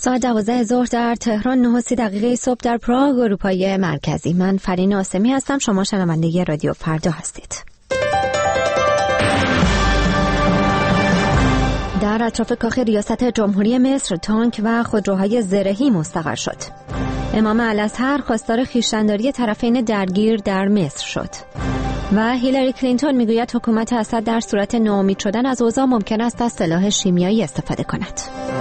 ساعت 12 ظهر در تهران، 9:30 صبح در پراگ اروپای مرکزی. من فرین آسمی هستم. شما شنونده رادیو فردا هستید. در اطراف کاخ ریاست جمهوری مصر تانک و خودروهای زرهی مستقر شد. امام الازهر خواستار خویشتن‌داری طرفین درگیر در مصر شد. و هیلاری کلینتون میگوید حکومت اسد در صورت ناامید شدن از اوضاع ممکن است از سلاح شیمیایی استفاده کند.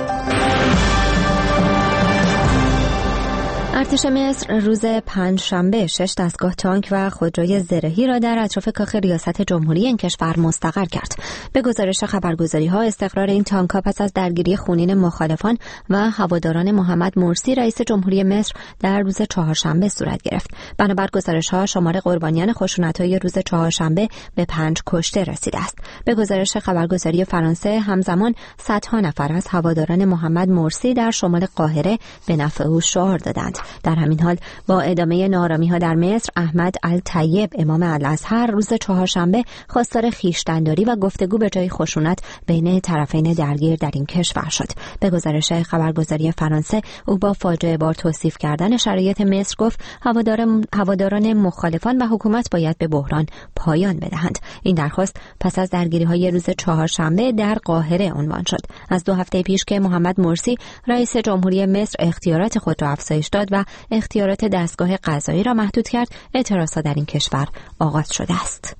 ارتش مصر روز پنجشنبه 6 دستگاه تانک و خودروی زرهی را در اطراف کاخ ریاست جمهوری این کشور مستقر کرد. به گزارش خبرگزاری‌ها، استقرار این تانک‌ها پس از درگیری خونین مخالفان و هواداران محمد مرسی رئیس جمهوری مصر در روز چهارشنبه صورت گرفت. بنابر گزارش‌ها شمار قربانیان خشونت‌های روز چهارشنبه به 5 کشته رسیده است. به گزارش خبرگزاری فرانسه، همزمان صدها نفر از هواداران محمد مرسی در شمال قاهره به نفع او شعار دادند. در همین حال با ادامه ناآرامی‌ها در مصر، احمد الطیب امام الازهر روز چهارشنبه خواستار خویشتن‌داری و گفتگو به جای خشونت بین طرفین درگیر در این کشور شد. به گزارش خبرگزاری فرانسه، او با فاجعه بار توصیف کردن شرایط مصر گفت هواداران مخالفان و حکومت باید به بحران پایان بدهند. این درخواست پس از درگیری‌های روز چهارشنبه در قاهره عنوان شد. از 2 هفته پیش که محمد مرسی رئیس جمهوری مصر اختیارات خود را افزایش داد و اختیارات دستگاه قضایی را محدود کرد، اعتراضات در این کشور آغاز شده است.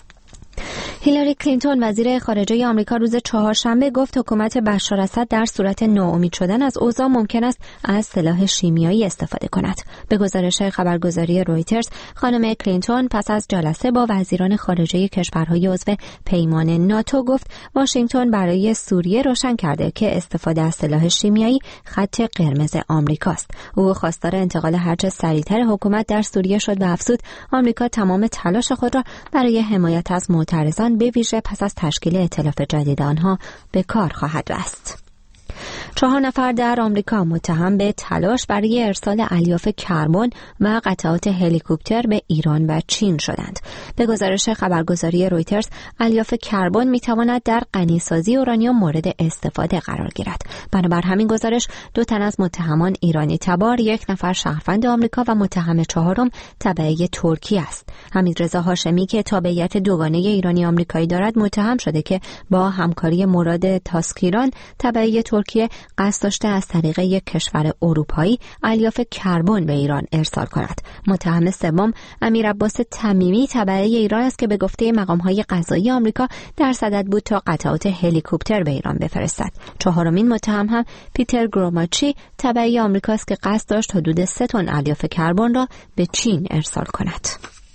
هیلاری کلینتون وزیر خارجه آمریکا روز چهارشنبه گفت حکومت بشار اسد در صورت ناامید شدن از اوضاع ممکن است از سلاح شیمیایی استفاده کند. به گزارش خبرگزاری رویترز، خانم کلینتون پس از جلسه با وزیران خارجه کشورهای عضو پیمان ناتو گفت واشنگتن برای سوریه روشن کرده که استفاده از سلاح شیمیایی خط قرمز آمریکاست. او خواستار انتقال هرچه سریعتر حکومت در سوریه شد و افزود آمریکا تمام تلاش خود را برای حمایت از معترضان به ویژه پس از تشکیل ائتلاف جدید آنها به کار خواهد بست. 4 نفر در آمریکا متهم به تلاش برای ارسال الیاف کربن و قطعات هلیکوپتر به ایران و چین شدند. به گزارش خبرگزاری رویترز، الیاف کربن میتواند در غنیسازی اورانیوم مورد استفاده قرار گیرد. بنابر همین گزارش 2 تن از متهمان ایرانی تبار، 1 نفر شهروند آمریکا و متهم 4م تبعه ترکیه است. حمیدرضا هاشمی که تابعیت دوگانه ایرانی آمریکایی دارد متهم شده که با همکاری مراد تاسکیران تبعه ترکیه قصد داشته از طریق یک کشور اروپایی الیاف کربن به ایران ارسال کند. متهم سوم امیرعباس تمیمی تبعه ایران است که به گفته مقام‌های قضایی آمریکا در صدد بود تا قطعات هلیکوپتر به ایران بفرستد. 4مین متهم هم پیتر گروماچی تبعه آمریکا است که قصد داشت حدود 3 تن الیاف کربن را به چین ارسال کند.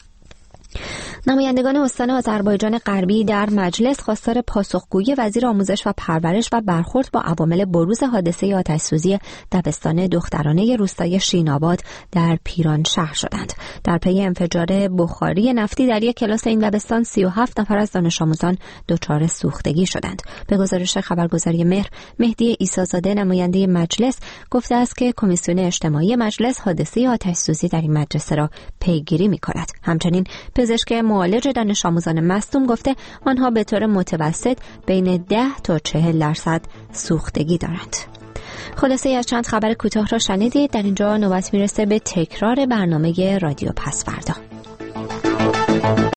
نمایندگان استان آذربایجان غربی در مجلس خواستار پاسخگویی وزیر آموزش و پرورش و برخورد با عوامل بروز حادثه آتش‌سوزی دبستان دخترانه روستای شیناباد در پیرانشهر شدند. در پی انفجار بخاری نفتی در یک کلاس این دبستان 37 نفر از دانش آموزان دچار سوختگی شدند. به گزارش خبرگزاری مهر، مهدی عیسی‌زاده نماینده مجلس گفته است که کمیسیون اجتماعی مجلس حادثه آتش‌سوزی در این مدرسه را پیگیری می‌کند. همچنین پزشک معالج دانش آموزان مصدوم گفته آنها به طور متوسط بین 10 تا 40% سوختگی دارند. خلاصه از چند خبر کوتاه را شنیدید. در اینجا نوبت میرسه به تکرار برنامه رادیو پس فردا.